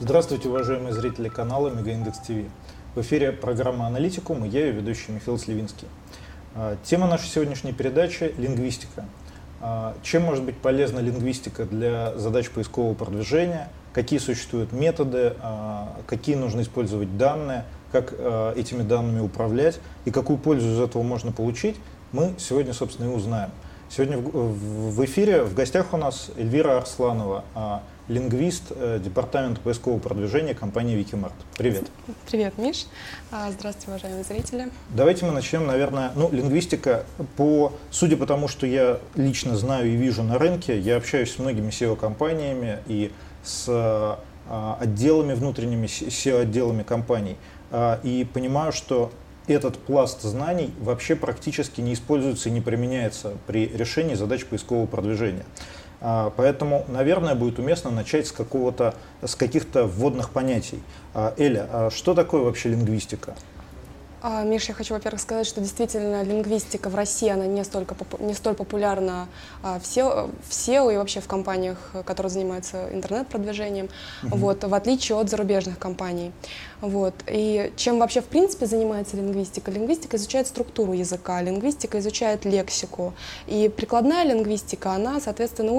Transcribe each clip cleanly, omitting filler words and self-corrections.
Здравствуйте, уважаемые зрители канала Мегаиндекс ТВ. В эфире программа «Аналитикум» и я, ее ведущий Михаил Сливинский. Тема нашей сегодняшней передачи – лингвистика. Чем может быть полезна лингвистика для задач поискового продвижения, какие существуют методы, какие нужно использовать данные, как этими данными управлять и какую пользу из этого можно получить, мы сегодня, собственно, и узнаем. Сегодня в эфире в гостях у нас Эльвира Арсланова, лингвист департамента поискового продвижения компании Викимарт. Привет. Привет, Миш. Здравствуйте, уважаемые зрители. Давайте мы начнем, наверное, лингвистика, судя по тому, что я лично знаю и вижу на рынке, я общаюсь с многими SEO-компаниями и с отделами внутренними, SEO-отделами компаний, и понимаю, что этот пласт знаний вообще практически не используется и не применяется при решении задач поискового продвижения. Поэтому, наверное, будет уместно начать с каких-то вводных понятий. Эля, что такое вообще лингвистика? Миш, я хочу, во-первых, сказать, что действительно лингвистика в России, она не столь популярна в SEO и вообще в компаниях, которые занимаются интернет-продвижением, в отличие от зарубежных компаний. И чем вообще в принципе занимается лингвистика? Лингвистика изучает структуру языка, лингвистика изучает лексику. И прикладная лингвистика, она, соответственно,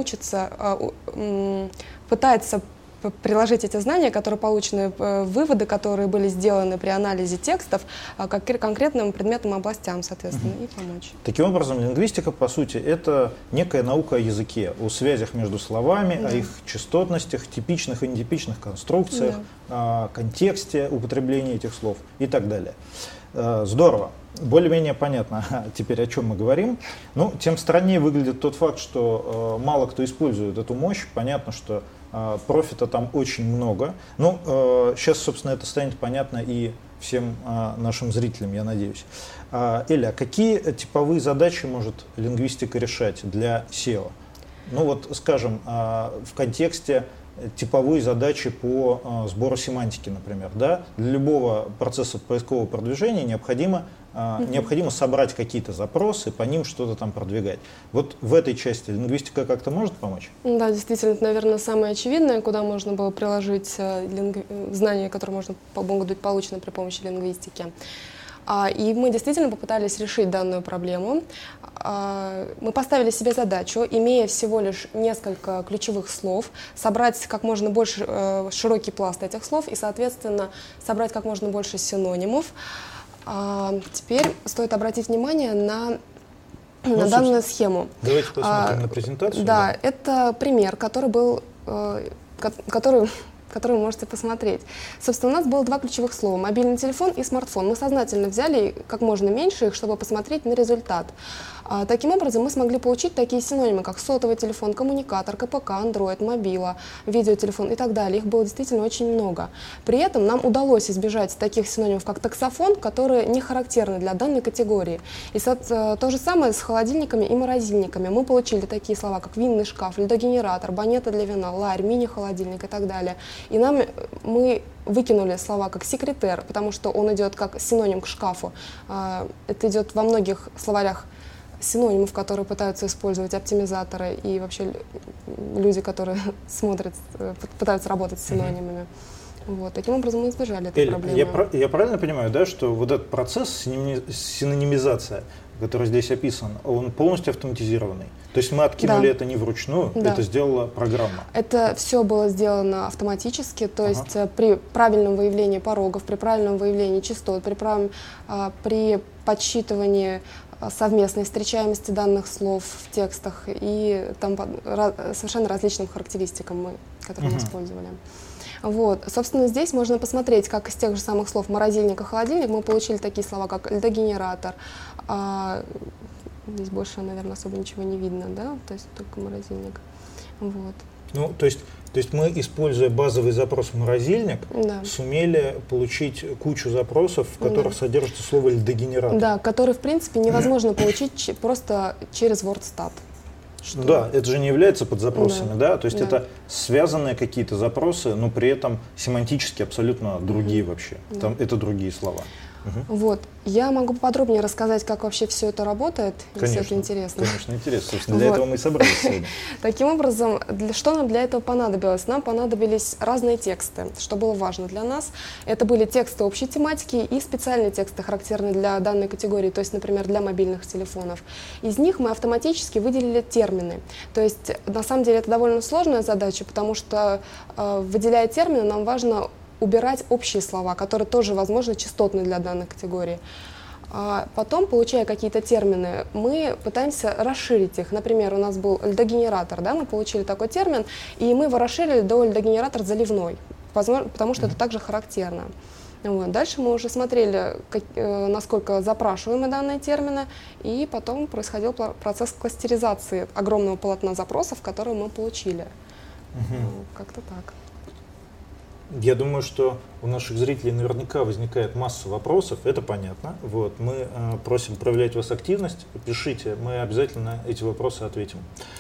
пытается приложить эти знания, которые получены, выводы, которые были сделаны при анализе текстов, к конкретным предметным областям, соответственно, и помочь. Таким образом, лингвистика, по сути, это некая наука о языке, о связях между словами, о их частотностях, типичных и нетипичных конструкциях, контексте употребления этих слов и так далее. Здорово. Более-менее понятно теперь, о чем мы говорим. Тем страннее выглядит тот факт, что мало кто использует эту мощь. Понятно, что профита там очень много. Сейчас, собственно, это станет понятно и всем нашим зрителям, я надеюсь. Эля, какие типовые задачи может лингвистика решать для SEO? Скажем, в контексте типовые задачи по сбору семантики, например. Для любого процесса поискового продвижения необходимо собрать какие-то запросы, по ним что-то там продвигать. В этой части лингвистика как-то может помочь? Да, действительно, это, наверное, самое очевидное, куда можно было приложить знания, которые могут быть получены при помощи лингвистики. И мы действительно попытались решить данную проблему. Мы поставили себе задачу, имея всего лишь несколько ключевых слов, собрать как можно больше широкий пласт этих слов и, соответственно, собрать как можно больше синонимов. Теперь стоит обратить внимание на данную схему. Давайте посмотрим на презентацию. Да, это пример, который вы можете посмотреть. Собственно, у нас было два ключевых слова – мобильный телефон и смартфон. Мы сознательно взяли как можно меньше их, чтобы посмотреть на результат. Таким образом, мы смогли получить такие синонимы, как сотовый телефон, коммуникатор, КПК, Android, мобила, видеотелефон и так далее. Их было действительно очень много. При этом нам удалось избежать таких синонимов, как таксофон, которые не характерны для данной категории. И то же самое с холодильниками и морозильниками. Мы получили такие слова, как винный шкаф, льдогенератор, банета для вина, ларь, мини-холодильник и так далее. И мы выкинули слова как секретер, потому что он идет как синоним к шкафу. Это идет во многих словарях синонимов, которые пытаются использовать оптимизаторы и вообще люди, которые пытаются работать с синонимами. Таким образом мы избежали этой проблемы. Я правильно понимаю, что этот процесс синонимизация, который здесь описан, он полностью автоматизированный? То есть мы откинули это не вручную, это сделала программа? Это все было сделано автоматически, то есть при правильном выявлении порогов, при правильном выявлении частот, при подсчитывании совместной встречаемости данных слов в текстах и совершенно различным характеристикам, которые мы использовали. Собственно, здесь можно посмотреть, как из тех же самых слов морозильник и холодильник мы получили такие слова, как льдогенератор. Здесь больше, наверное, особо ничего не видно, то есть только морозильник. То есть мы, используя базовый запрос морозильник, сумели получить кучу запросов, в которых содержится слово льдогенератор. Да, который, в принципе, невозможно получить просто через WordStat. Это же не является подзапросами, то есть это связанные какие-то запросы, но при этом семантически абсолютно другие вообще, это другие слова. Вот. Я могу поподробнее рассказать, как вообще все это работает, если это интересно. Конечно, интересно. Собственно, для этого мы и собрались сегодня. Таким образом, что нам для этого понадобилось? Нам понадобились разные тексты, что было важно для нас. Это были тексты общей тематики и специальные тексты, характерные для данной категории, то есть, например, для мобильных телефонов. Из них мы автоматически выделили термины. То есть, на самом деле, это довольно сложная задача, потому что, выделяя термины, нам важно убирать общие слова, которые тоже, возможно, частотны для данной категории. А потом, получая какие-то термины, мы пытаемся расширить их. Например, у нас был льдогенератор, да, мы получили такой термин, и мы его расширили до льдогенератор заливной, потому что это также характерно. Вот. Дальше мы уже смотрели, насколько запрашиваемы данные термины, и потом происходил процесс кластеризации огромного полотна запросов, которые мы получили. Как-то так. Я думаю, что у наших зрителей наверняка возникает масса вопросов, это понятно. Вот. Мы просим проявлять вас активность, пишите, мы обязательно эти вопросы ответим.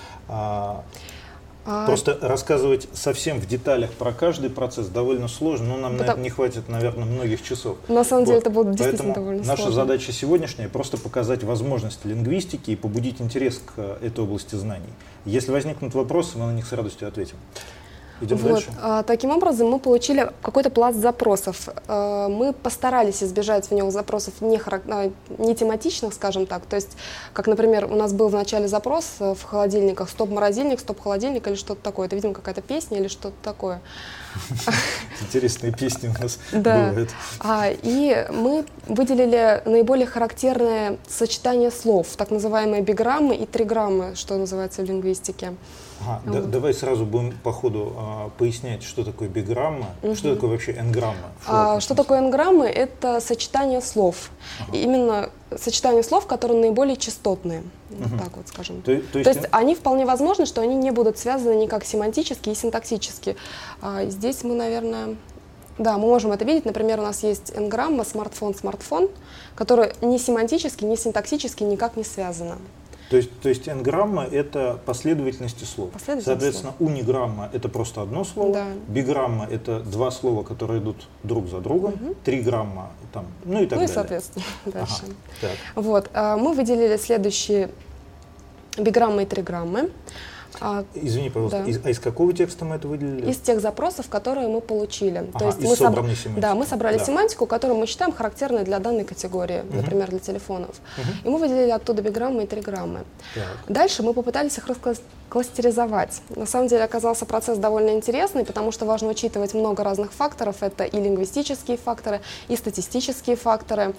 Просто рассказывать совсем в деталях про каждый процесс довольно сложно, но нам на это не хватит, наверное, многих часов. На самом деле это будет действительно довольно сложно. Наша задача сегодняшняя просто показать возможности лингвистики и побудить интерес к этой области знаний. Если возникнут вопросы, мы на них с радостью ответим. Идем дальше. Таким образом, мы получили какой-то пласт запросов. Мы постарались избежать в него запросов не тематичных, скажем так. То есть, как, например, у нас был в начале запрос в холодильниках «стоп-морозильник», «стоп-холодильник» или что-то такое. Это, видимо, какая-то песня или что-то такое. Интересные песни у нас бывают. И мы выделили наиболее характерные сочетания слов, так называемые биграммы и триграммы, что называется в лингвистике. Давай сразу будем по ходу пояснять, что такое биграмма, что такое вообще n-грамма. Что такое n-граммы? Это сочетание слов. Именно сочетание слов, которые наиболее частотные. Так вот скажем. То есть они вполне возможно, что они не будут связаны никак семантически и синтаксически. Здесь мы, наверное... Да, мы можем это видеть. Например, у нас есть n-грамма смартфон, которая ни семантически, ни синтаксически никак не связана. То есть n-грамма — это последовательности слов. Соответственно, униграмма — это просто одно слово, биграмма — это два слова, которые идут друг за другом, триграмма, там, и так далее. И, соответственно, дальше. Вот, мы выделили следующие биграммы и триграммы. Извини, пожалуйста, из какого текста мы это выделили? Из тех запросов, которые мы получили. То есть мы собрали семантику, которую мы считаем характерной для данной категории, например, для телефонов. И мы выделили оттуда биграммы и триграммы. Дальше мы попытались их кластеризовать. На самом деле оказался процесс довольно интересный, потому что важно учитывать много разных факторов. Это и лингвистические факторы, и статистические факторы.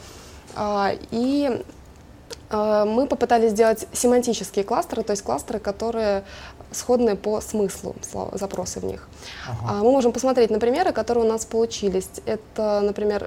Мы попытались сделать семантические кластеры, то есть кластеры, которые сходны по смыслу, запросы в них. Мы можем посмотреть на примеры, которые у нас получились. Это, например,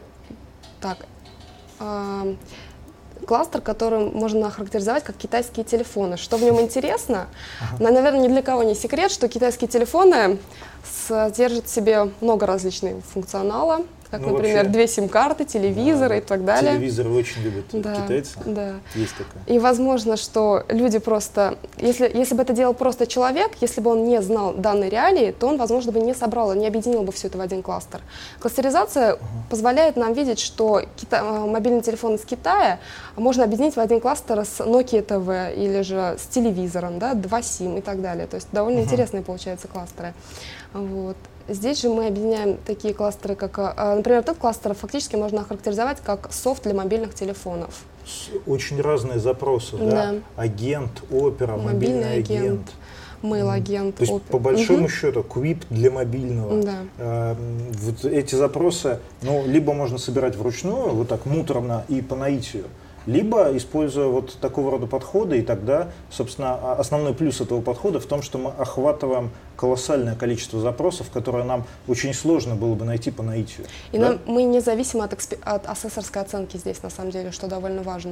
кластер, который можно охарактеризовать как китайские телефоны. Что в нем интересно? Наверное, ни для кого не секрет, что китайские телефоны содержат в себе много различных функционала, как, например, вообще, 2 сим-карты, телевизоры и так далее. Телевизоры очень любят китайцы. Есть такое. И возможно, что люди просто, если бы это делал просто человек, если бы он не знал данной реалии, то он, возможно, бы не собрал, не объединил бы все это в один кластер. Кластеризация позволяет нам видеть, что мобильный телефон из Китая можно объединить в один кластер с Nokia TV или же с телевизором, 2 сим и так далее. То есть довольно интересные получаются кластеры. Вот. Здесь же мы объединяем такие кластеры, как, например, этот кластер фактически можно охарактеризовать как софт для мобильных телефонов. Очень разные запросы, да? Агент, опера, мобильный агент. Mail-агент, то есть, по большому счету, Quip для мобильного. Вот эти запросы, либо можно собирать вручную, вот так муторно и по наитию, либо используя вот такого рода подходы, и тогда, собственно, основной плюс этого подхода в том, что мы охватываем колоссальное количество запросов, которые нам очень сложно было бы найти по наитию. И мы не зависим от асессорской оценки здесь, на самом деле, что довольно важно.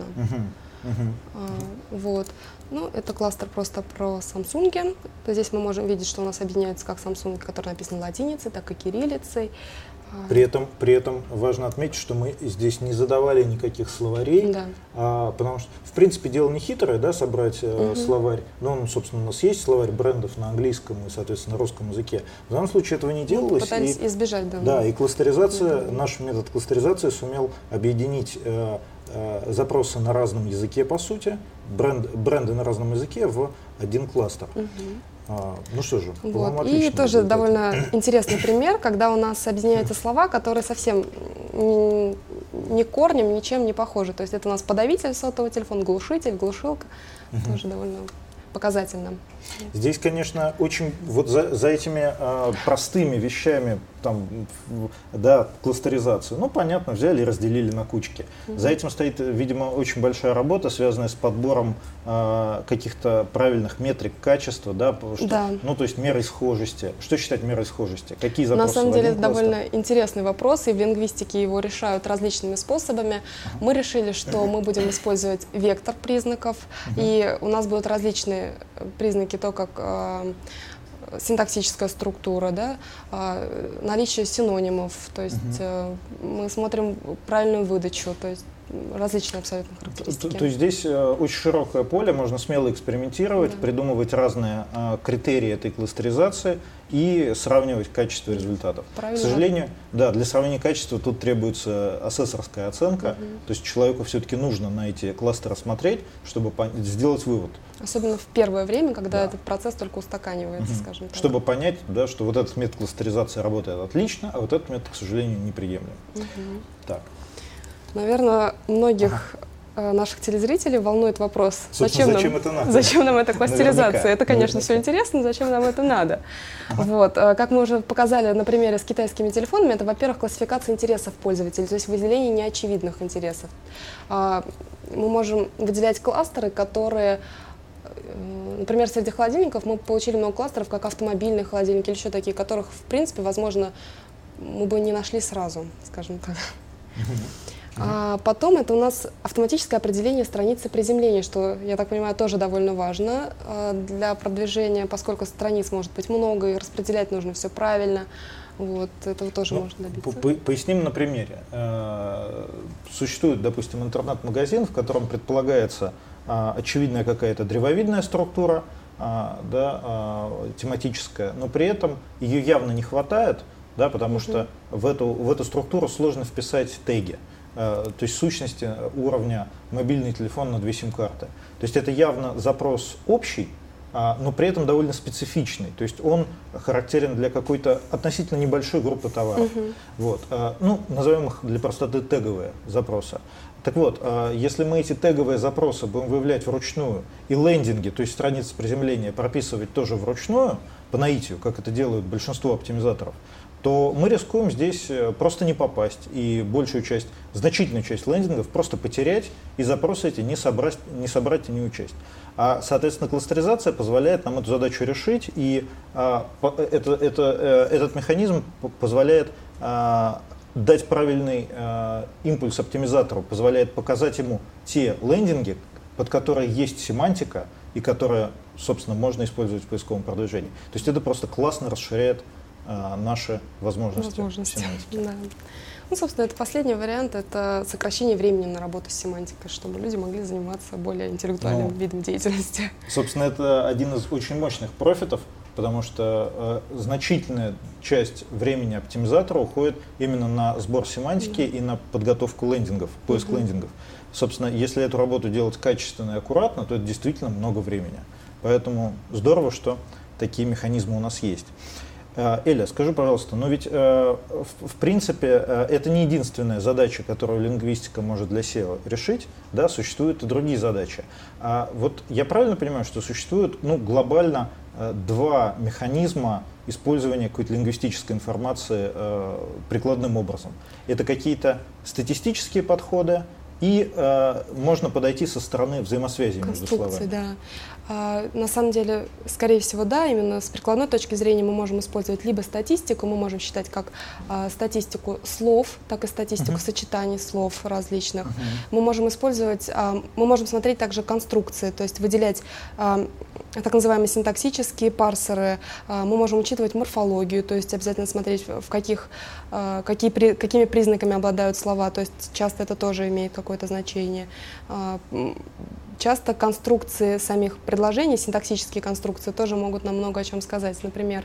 Вот. Это кластер просто про Samsung. Здесь мы можем видеть, что у нас объединяются как Samsung, который написан латиницей, так и кириллицей. При этом важно отметить, что мы здесь не задавали никаких словарей, да. Потому что, в принципе, дело не хитрое, да, собрать словарь. Но, он, собственно, у нас есть словарь брендов на английском и, соответственно, русском языке. В данном случае этого не делалось. Мы пытались избежать, да. Да, и кластеризация, наш метод кластеризации сумел объединить запросы на разном языке, по сути, бренды на разном языке в один кластер. Ну что же, вот. И тоже довольно интересный пример, когда у нас объединяются слова, которые совсем ни корнем, ничем не похожи. То есть это у нас подавитель сотового телефона, глушитель, глушилка. Тоже довольно показательно. Здесь, конечно, очень вот за этими простыми вещами, там, да, кластеризацию, ну, понятно, взяли и разделили на кучки. За этим стоит, видимо, очень большая работа, связанная с подбором каких-то правильных метрик качества, да, ну, то есть мерой схожести. Что считать мерой схожести? Какие запросы? На самом деле, это довольно интересный вопрос, и в лингвистике его решают различными способами. Мы решили, что мы будем использовать вектор признаков, и у нас будут различные признаки, то, как синтаксическая структура, да, наличие синонимов, то есть мы смотрим правильную выдачу, то есть различные абсолютно характеристики. То есть здесь очень широкое поле, можно смело экспериментировать, придумывать разные критерии этой кластеризации и сравнивать качество результатов. Правильно. К сожалению, да, для сравнения качества тут требуется асессорская оценка, то есть человеку все-таки нужно на эти кластеры смотреть, чтобы сделать вывод. Особенно в первое время, когда этот процесс только устаканивается, скажем так. Чтобы понять, да, что вот этот метод кластеризации работает отлично, а вот этот метод, к сожалению, неприемлем. Так. Наверное, многих наших телезрителей волнует вопрос, зачем это надо? Зачем нам эта кластеризация? Наверняка. Это, конечно, все интересно, зачем нам это надо? Вот. Как мы уже показали на примере с китайскими телефонами, это, во-первых, классификация интересов пользователей, то есть выделение неочевидных интересов. Мы можем выделять кластеры, которые... Например, среди холодильников мы получили много кластеров, как автомобильные холодильники или еще такие, которых, в принципе, возможно, мы бы не нашли сразу, скажем так. А потом это у нас автоматическое определение страницы приземления, что, я так понимаю, тоже довольно важно для продвижения, поскольку страниц может быть много, и распределять нужно все правильно. Вот, этого тоже можно добиться. Поясним на примере. Существует, допустим, интернет-магазин, в котором предполагается очевидная какая-то древовидная структура, да, тематическая, но при этом ее явно не хватает, да, потому что в эту структуру сложно вписать теги. То есть сущности уровня мобильный телефон на 2 сим-карты. То есть это явно запрос общий, но при этом довольно специфичный. То есть он характерен для какой-то относительно небольшой группы товаров. Вот. Ну, назовем их для простоты теговые запросы. Так вот, если мы эти теговые запросы будем выявлять вручную и лендинги, то есть страницы приземления, прописывать тоже вручную, по наитию, как это делают большинство оптимизаторов, то мы рискуем здесь просто не попасть и значительную часть лендингов просто потерять и запросы эти не собрать и не учесть. А, соответственно, кластеризация позволяет нам эту задачу решить, и этот механизм позволяет дать правильный импульс оптимизатору, позволяет показать ему те лендинги, под которые есть семантика и которые, собственно, можно использовать в поисковом продвижении. То есть это просто классно расширяет наши возможности семантики. Да. Ну, собственно, это последний вариант, это сокращение времени на работу с семантикой, чтобы люди могли заниматься более интеллектуальным видом деятельности. Собственно, это один из очень мощных профитов, потому что значительная часть времени оптимизатора уходит именно на сбор семантики и на подготовку лендингов, поиск лендингов. Собственно, если эту работу делать качественно и аккуратно, то это действительно много времени. Поэтому здорово, что такие механизмы у нас есть. Эля, скажи, пожалуйста, но ведь в принципе это не единственная задача, которую лингвистика может для SEO решить, да, существуют и другие задачи. Вот я правильно понимаю, что существует глобально 2 механизма использования какой-то лингвистической информации прикладным образом? Это какие-то статистические подходы и можно подойти со стороны взаимосвязи между словами. Да. На самом деле, скорее всего, да, именно с прикладной точки зрения мы можем использовать либо статистику, мы можем считать как статистику слов, так и статистику сочетаний слов различных. Мы можем использовать, мы можем смотреть также конструкции, то есть выделять так называемые синтаксические парсеры, мы можем учитывать морфологию, то есть обязательно смотреть, какими признаками обладают слова, то есть часто это тоже имеет какое-то значение. Часто конструкции самих предложений, синтаксические конструкции тоже могут нам много о чем сказать. Например,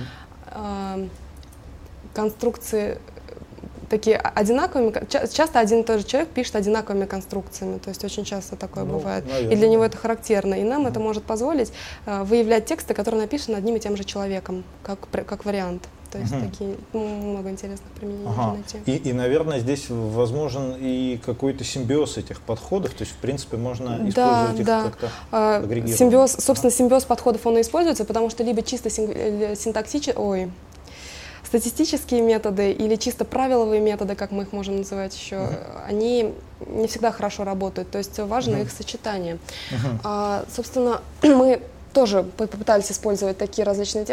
конструкции такие одинаковыми, часто один и тот же человек пишет одинаковыми конструкциями, то есть очень часто такое бывает. Наверное. И для него это характерно. И нам это может позволить выявлять тексты, которые написаны одним и тем же человеком, как вариант. То есть такие много интересных применений можно найти. И, наверное, здесь возможен и какой-то симбиоз этих подходов, то есть, в принципе, можно использовать их как-то агрегированно. Собственно, симбиоз подходов он и используется, потому что либо чисто статистические методы или чисто правиловые методы, как мы их можем называть еще, они не всегда хорошо работают, то есть важно их сочетание. Собственно, мы тоже попытались использовать такие различные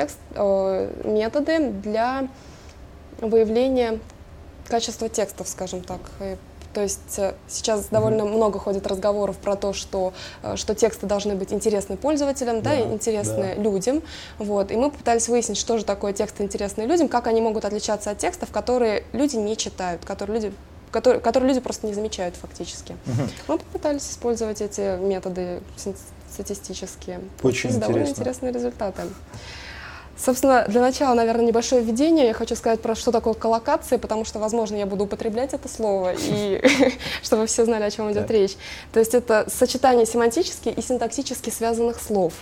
методы для выявления качества текстов, скажем так. То есть сейчас довольно много ходит разговоров про то, что тексты должны быть интересны пользователям, и интересны людям. Вот. И мы попытались выяснить, что же такое тексты, интересные людям, как они могут отличаться от текстов, которые люди не читают, которые люди просто не замечают фактически. Мы попытались использовать эти методы статистические. Очень довольно интересные результаты. Собственно, для начала, наверное, небольшое введение. Я хочу сказать про что такое коллокация, потому что, возможно, я буду употреблять это слово, и чтобы все знали, о чем идет речь. То есть это сочетание семантически и синтаксически связанных слов.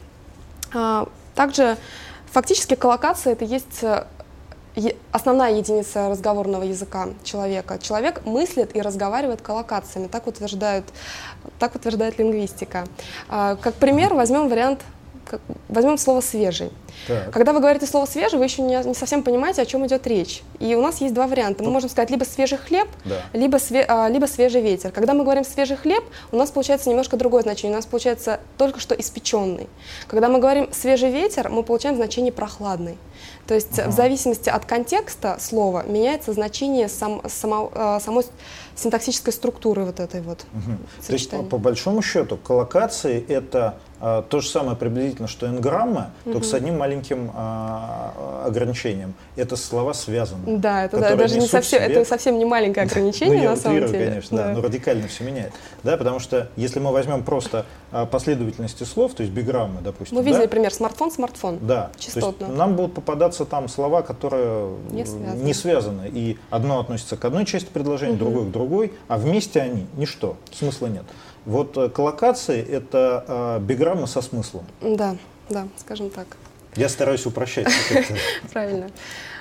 Также фактически коллокация — это есть основная единица разговорного языка человека. Человек мыслит и разговаривает коллокациями, так утверждает лингвистика. Как пример возьмем слово «свежий». Так. Когда вы говорите слово «свежий», вы еще не совсем понимаете, о чем идет речь. И у нас есть два варианта. Мы можем сказать либо «свежий хлеб», либо «свежий ветер». Когда мы говорим «свежий хлеб», у нас получается немножко другое значение. У нас получается только что испеченный. Когда мы говорим «свежий ветер», мы получаем значение «прохладный». То есть в зависимости от контекста слова меняется значение самой синтаксической структуры вот этой вот сочетания. То есть, по большому счету, коллокации — это то же самое приблизительно, что энграмма, только с одним маленьким ограничением. Это слова связаны. Да, это даже не совсем, это совсем не маленькое ограничение, на самом деле. Конечно, но радикально все меняет. Да, потому что если мы возьмем просто последовательности слов, то есть биграммы, допустим. Мы видели пример смартфон, да, частотно. То есть нам будут попадаться там слова, которые не связаны. И одно относится к одной части предложения, другое к другой, а вместе они ничто, смысла нет. Вот коллокации — это биграммы со смыслом. Да, скажем так. Я стараюсь упрощать. Правильно.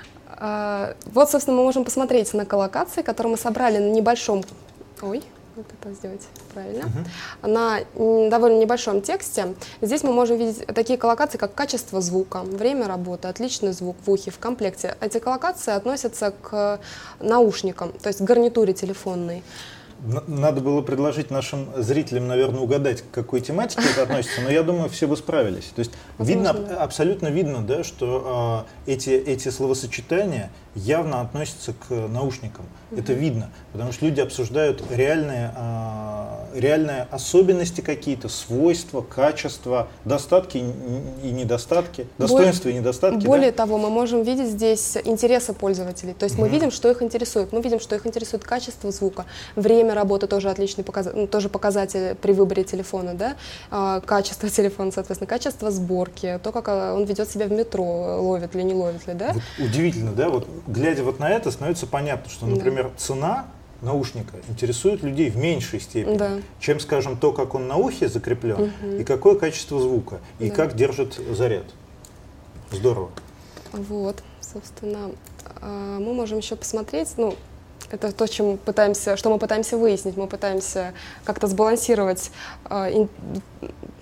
Вот, собственно, мы можем посмотреть на коллокации, которые мы собрали на небольшом... вот это сделать правильно. На довольно небольшом тексте. Здесь мы можем видеть такие коллокации, как качество звука, время работы, отличный звук в ухе, в комплекте. Эти коллокации относятся к наушникам, то есть к гарнитуре телефонной. Надо было предложить нашим зрителям, наверное, угадать, к какой тематике это относится, но я думаю, все бы справились. То есть абсолютно видно, да, что эти словосочетания явно относятся к наушникам. Это видно, потому что люди обсуждают реальные особенности какие-то, свойства, качества, достатки и недостатки, достоинства и недостатки. Более того, мы можем видеть здесь интересы пользователей. То есть мы видим, что их интересует. Мы видим, что их интересует качество звука, время работы, тоже отличный тоже показатель при выборе телефона, да? Качество телефона, соответственно, качество сборки, то, как он ведет себя в метро, ловит ли, не ловит ли, да? Вот удивительно, да? Вот глядя вот на это, становится понятно, что, например, цена наушника интересует людей в меньшей степени, чем, скажем, то, как он на ухе закреплен, и какое качество звука, и как держит заряд. Здорово. Вот, собственно, мы можем еще посмотреть, это то, что мы пытаемся выяснить. Мы пытаемся как-то сбалансировать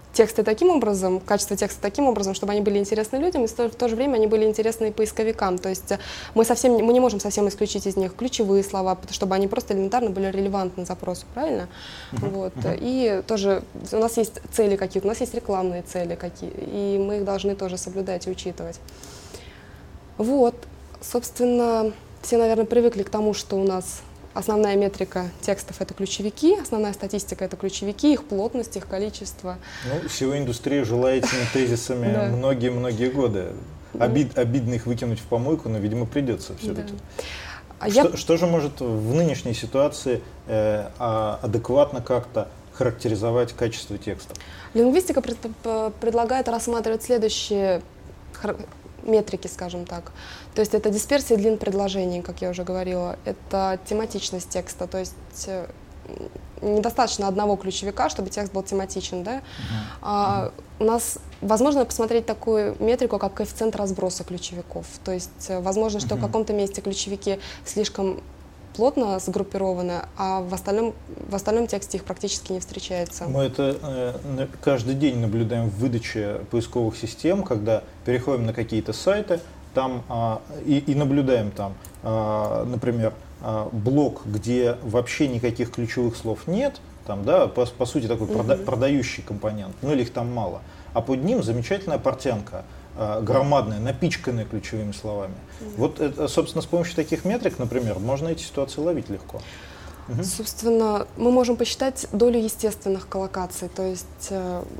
тексты таким образом, качество текста таким образом, чтобы они были интересны людям, и в то же время они были интересны и поисковикам. То есть мы не можем совсем исключить из них ключевые слова, чтобы они просто элементарно были релевантны запросу, правильно? Вот. И тоже у нас есть цели какие-то, у нас есть рекламные цели какие, и мы их должны тоже соблюдать и учитывать. Вот, собственно, все, наверное, привыкли к тому, что у нас основная метрика текстов — это ключевики, основная статистика — это ключевики, их плотность, их количество. Ну, SEO-индустрия жила этими тезисами многие-многие годы. Обидно их выкинуть в помойку, но, видимо, придется все-таки. Что же может в нынешней ситуации адекватно как-то характеризовать качество текста? Лингвистика предлагает рассматривать следующие метрики, скажем так. То есть это дисперсия длин предложений, как я уже говорила, это тематичность текста, то есть недостаточно одного ключевика, чтобы текст был тематичен, да? У нас возможно посмотреть такую метрику, как коэффициент разброса ключевиков, то есть возможно, что в каком-то месте ключевики слишком плотно сгруппированы, а в остальном тексте их практически не встречается. Мы это каждый день наблюдаем в выдаче поисковых систем, когда переходим на какие-то сайты там, и наблюдаем там, например, блок, где вообще никаких ключевых слов нет, там, да, по сути такой продающий компонент, ну или их там мало, а под ним замечательная портянка, громадная, напичканная ключевыми словами. Вот, это, собственно, с помощью таких метрик, например, можно эти ситуации ловить легко. Собственно, мы можем посчитать долю естественных коллокаций, то есть,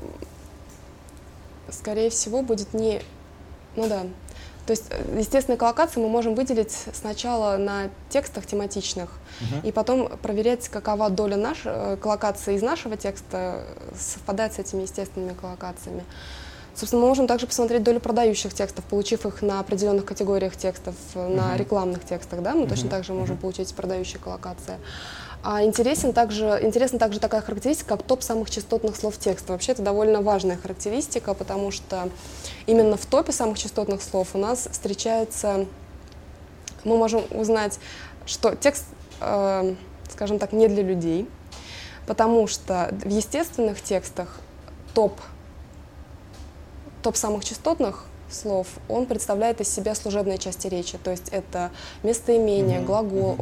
скорее всего, будет не... Ну да. То есть естественные коллокации мы можем выделить сначала на текстах тематичных, и потом проверять, какова доля коллокаций из нашего текста совпадает с этими естественными коллокациями. Собственно, мы можем также посмотреть долю продающих текстов, получив их на определенных категориях текстов, на рекламных текстах, да, мы точно так же можем получить продающие коллокации. А интересна также такая характеристика, как топ самых частотных слов текста. Вообще это довольно важная характеристика, потому что именно в топе самых частотных слов у нас встречается, мы можем узнать, что текст, скажем так, не для людей, потому что в естественных текстах топ самых частотных слов, он представляет из себя служебные части речи, то есть это местоимение, глагол,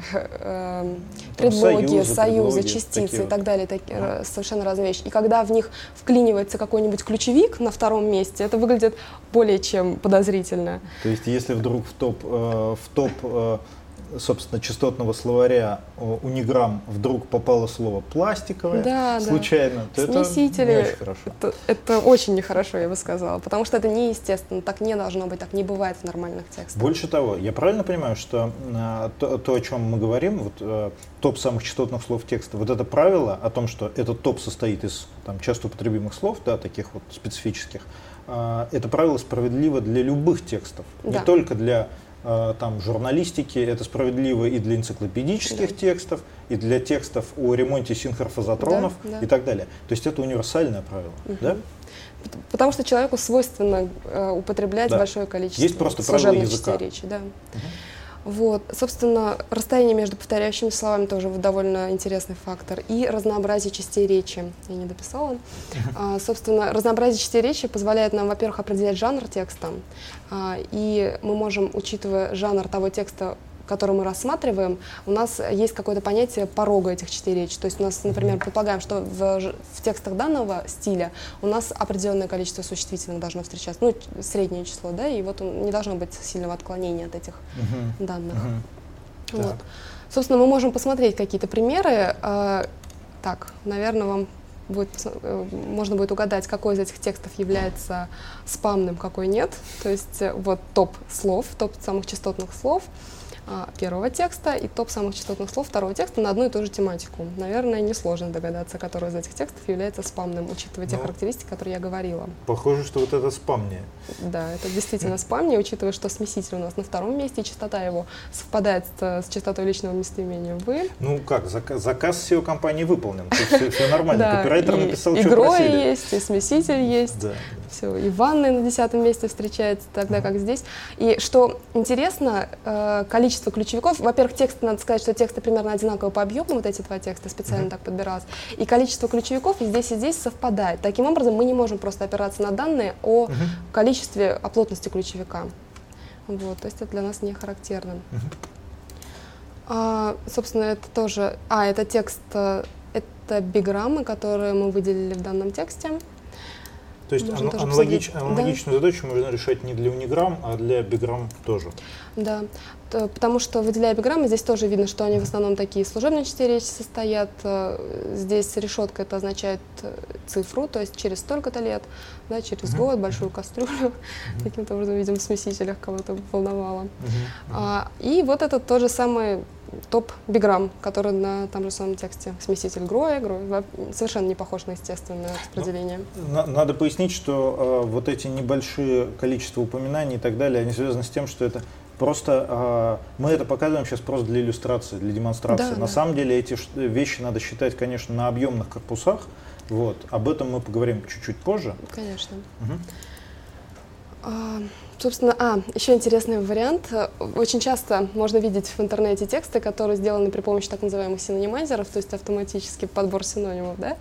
предлоги, союзы, частицы и так далее, совершенно разные вещи. И когда в них вклинивается какой-нибудь ключевик на втором месте, это выглядит более чем подозрительно. То есть если вдруг в топ собственно, частотного словаря униграмм вдруг попало слово пластиковое случайно, то смесители, это не очень хорошо. Это очень нехорошо, я бы сказала, потому что это неестественно, так не должно быть, так не бывает в нормальных текстах. Больше того, я правильно понимаю, что то, о чем мы говорим, вот, топ самых частотных слов текста, вот это правило о том, что этот топ состоит из там, часто употребимых слов, да, таких вот специфических, это правило справедливо для любых текстов, не только для там, журналистики, это справедливо и для энциклопедических текстов, и для текстов о ремонте синхрофазотронов и так далее. То есть это универсальное правило. Да? Потому что человеку свойственно употреблять большое количество есть просто служебных частей речи. Да. Вот. Собственно, расстояние между повторяющими словами тоже довольно интересный фактор. И разнообразие частей речи. Я не дописала. Собственно, разнообразие частей речи позволяет нам, во-первых, определять жанр текста. И мы можем, учитывая жанр того текста, который мы рассматриваем, у нас есть какое-то понятие порога этих частей речи. То есть у нас, например, предполагаем, что в текстах данного стиля у нас определенное количество существительных должно встречаться, ну, среднее число, да, и вот не должно быть сильного отклонения от этих данных. Вот. Собственно, мы можем посмотреть какие-то примеры. Так, наверное, вам можно будет угадать, какой из этих текстов является спамным, какой нет. То есть вот топ слов, топ самых частотных слов первого текста и топ самых частотных слов второго текста на одну и ту же тематику. Наверное, несложно догадаться, который из этих текстов является спамным, учитывая те характеристики, которые я говорила. Похоже, что вот это спамнее. Да, это действительно спамнее, учитывая, что смеситель у нас на втором месте, и частота его совпадает с частотой личного местоимения «вы». Ну как, заказ SEO-компании выполнен, все нормально, копирайтер написал, что просили. Игрой есть, и смеситель есть. все, и ванная на 10-м месте встречается, тогда как здесь. И что интересно, количество ключевиков, во-первых, тексты, надо сказать, что тексты примерно одинаковые по объему, вот эти два текста специально так подбиралось, и количество ключевиков и здесь совпадает. Таким образом, мы не можем просто опираться на данные о количестве, о плотности ключевика. Вот, то есть это для нас не характерно. Собственно, это тоже, это текст, это биграммы, которые мы выделили в данном тексте. То есть аналогичную задачу можно решать не для униграмм, а для биграмм тоже. Да, потому что, выделяя биграммы, здесь тоже видно, что они в основном такие служебнические речи состоят. Здесь решетка — это означает цифру, то есть через столько-то лет, да, через год, большую кастрюлю. Каким-то образом, видимо, в смесителях кого-то волновало. И вот это тот же самый топ биграмм, который на том же самом тексте. Смеситель Гроя, совершенно не похож на естественное распределение. Надо пояснить, что вот эти небольшие количества упоминаний и так далее, они связаны с тем, что это просто мы это показываем сейчас просто для иллюстрации, для демонстрации. На самом деле эти вещи надо считать, конечно, на объемных корпусах. Вот. Об этом мы поговорим чуть-чуть позже. Конечно. Собственно, еще интересный вариант. Очень часто можно видеть в интернете тексты, которые сделаны при помощи так называемых синонимайзеров, то есть автоматический подбор синонимов, да?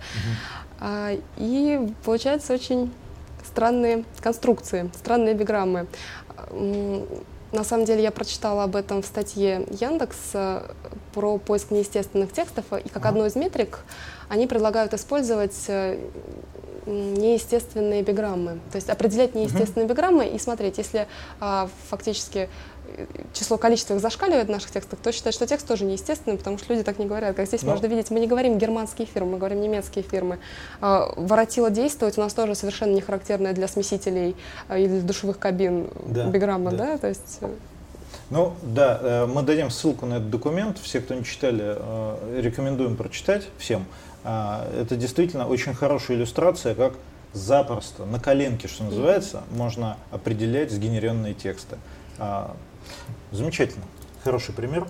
И получаются очень странные конструкции, странные биграммы. На самом деле я прочитала об этом в статье Яндекс про поиск неестественных текстов, и как одну из метрик они предлагают использовать неестественные биграммы. То есть определять неестественные биграммы и смотреть, если фактически количество их зашкаливает в наших текстах, то считать, что текст тоже неестественный, потому что люди так не говорят. Как здесь можно видеть, мы не говорим германские фирмы, мы говорим немецкие фирмы. Воротило действовать у нас тоже совершенно не характерная для смесителей или для душевых кабин биграмма, да? То есть... Ну да, мы дадим ссылку на этот документ. Все, кто не читали, рекомендуем прочитать всем. Это действительно очень хорошая иллюстрация, как запросто, на коленке, что называется, можно определять сгенеренные тексты. Замечательно. Хороший пример.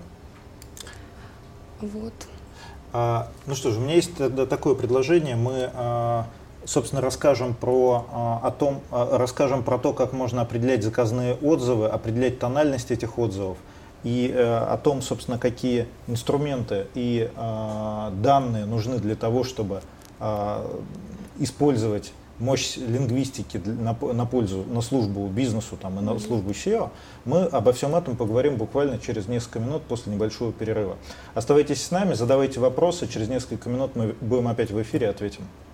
Вот. Ну что ж, у меня есть тогда такое предложение. Мы, собственно, расскажем про то, как можно определять заказные отзывы, определять тональность этих отзывов, и о том, собственно, какие инструменты и данные нужны для того, чтобы использовать мощь лингвистики на службу бизнесу и на службу SEO. Мы обо всем этом поговорим буквально через несколько минут после небольшого перерыва. Оставайтесь с нами, задавайте вопросы, через несколько минут мы будем опять в эфире, ответим.